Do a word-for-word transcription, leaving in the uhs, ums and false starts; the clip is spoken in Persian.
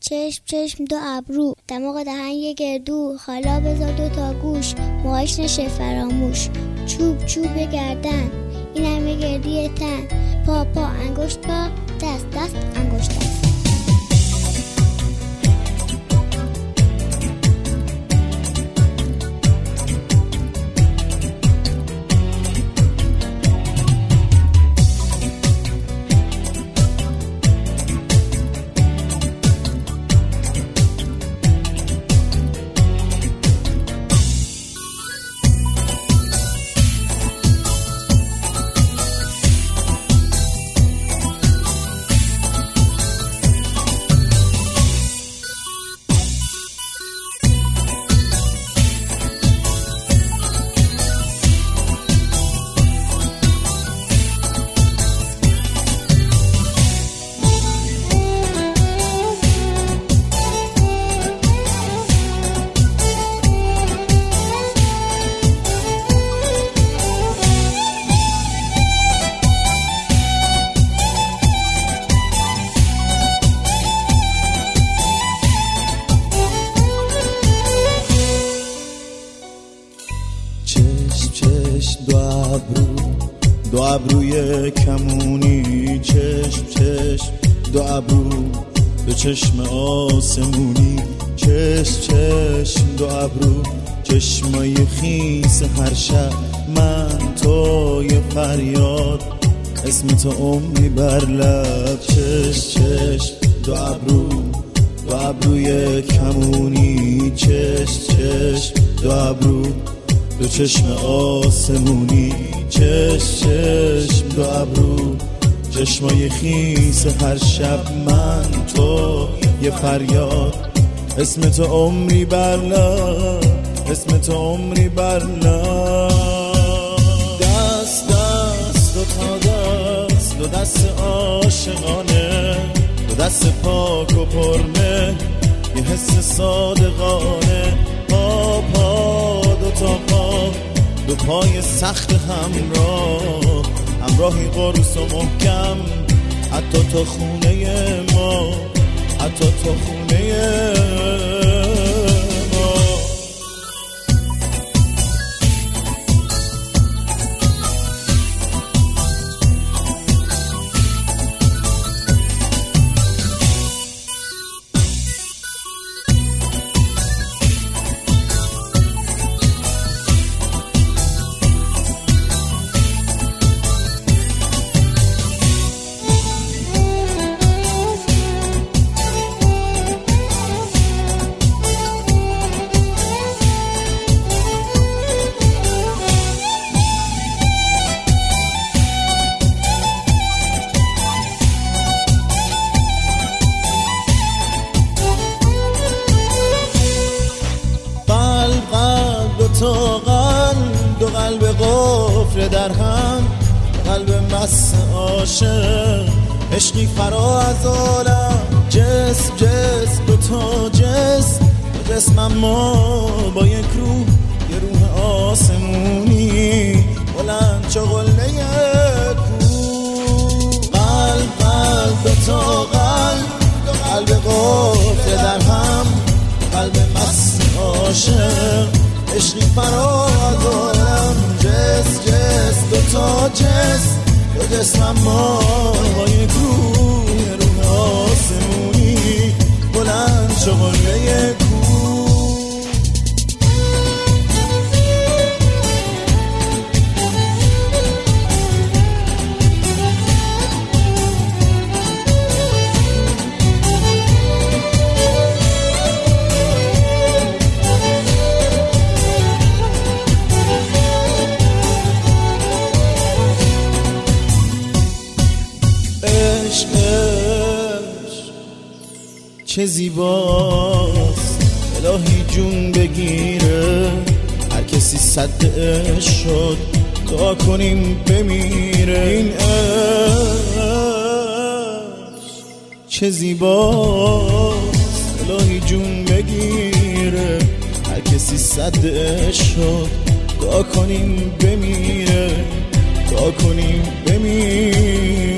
چشم چشم دو ابرو، دماغ دهن یه گردو، حالا بذار دو تا گوش، موهاش نشه فراموش. چوب چوب گردن، این همه گردی تن، پا پا انگشت پا، دست دست انگشت دست. دو ابرو دو ابروی کمونی، چشم چشم دو ابرو دو چشم آسمونی، چشم چشم دو ابرو چشمای خیس هر شب، من تو یه فریاد اسم تو عمری بر لب. چشم چشم دو ابرو دو ابروی کمونی، چشم چشم دو ابرو دو چشم آسمونی، چشم چشم دو ابرو چشمای خیس هر شب، من تو یه فریاد اسم تو عمری بر لب، اسم تو عمری بر لب. دست دست دو تا دست، دو دست عاشقانه، دو دست پاک و پرمه، یه حس صادقانه، پا پا دو تا پا، دو پای سخت همراه، همراهی قرص و محکم، حتی تا خونه ما، حتی تا خونه ما. تو قلب، دو قلب قفل در هم، قلب مست عاشق، عشقی فرا از عالم، جسم جسم دو تا جسم، دو جسم اما با یک روح، یه روح آسمونی، بلند چو قله کوه. قلب قلب دو تا قلب، دو قلب قفل در هم، قلب مست عاشق، عشقی فرا از عالم، جس جس دو تا جس، دو جسم اما با یک روح، یه روح آسمونی، بلند چو قله کوه. چه زیباست الهی جون بگیره، هر کسی صد عشق شد دعا کنیم بمیره. این عشق چه زیباست الهی جون بگیره، هر کسی صد عشق شد دعا کنیم بمیره، دعا کنیم بمیره.